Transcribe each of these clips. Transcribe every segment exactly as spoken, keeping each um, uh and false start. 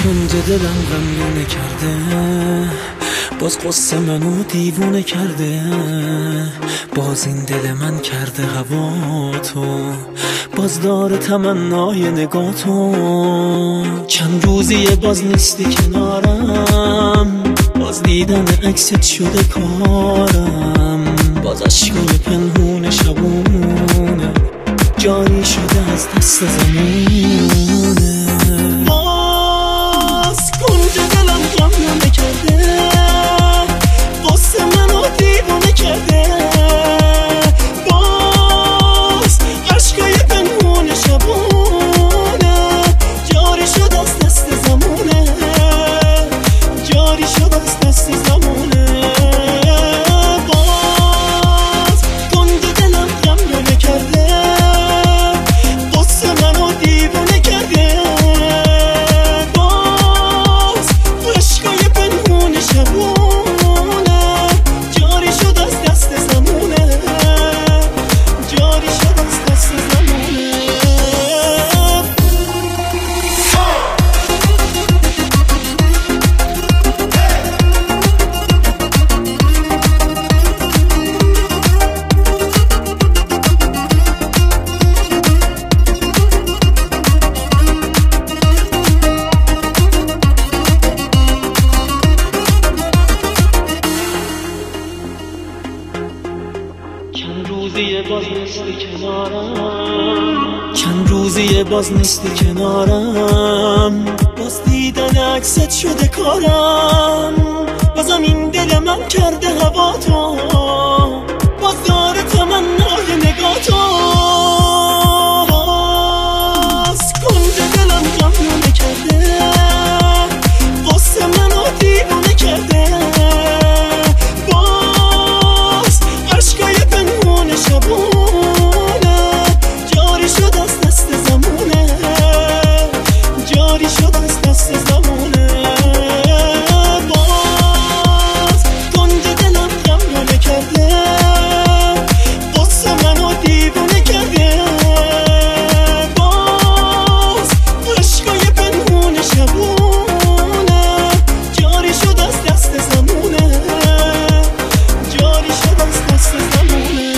کنج دلم غمگونه کرده، باز قصه منو دیوونه کرده. باز این دل من کرده هوا تو، باز داره تمنای نگاه تو. چند روزیه باز نیستی کنارم، باز دیدن عکست شده کارم. باز عشقای پنهون شبونه جاری شده از دست زمونه. باز کنج دلم غمگونه کرده، قصه منو دیوونه کرده. باز عشقای پنهون شبونه جاری شد از دست زمونه، جاری شد از دست زمونه. باز کنج دلم غمگونه کرده، قصه منو دیوونه کرده. باز عشقای پنهون شبونه جاری شد از دست زمونه، جاری شد از دست زمونه. چند روزیه باز نیستی کنارم، چند روزیه باز نیستی کنارم. باز دیدن عکست شده کارم، بازم این دل من کرده هوا تو، باز داره تمنای نگاه تو. باز کنج دلم غمگونه کرده، قصه منو دیوونه کرده. شبونه جاری شد از دست زمونه، جاری شد از دست زمونه. باز کنج دلم غمگونه کرده، قصه منو دیوونه کرده. باز عشقای پنهون شبونه جاری شد از دست زمونه، جاری شد از دست زمونه.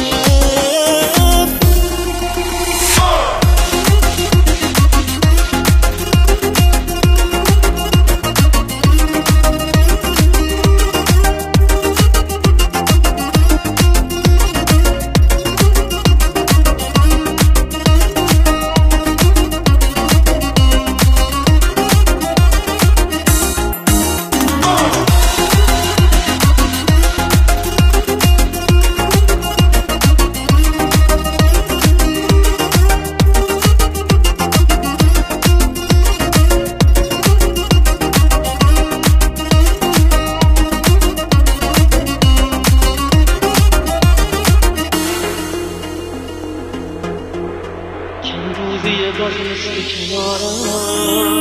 چند روزیه باز نیستی کنارم.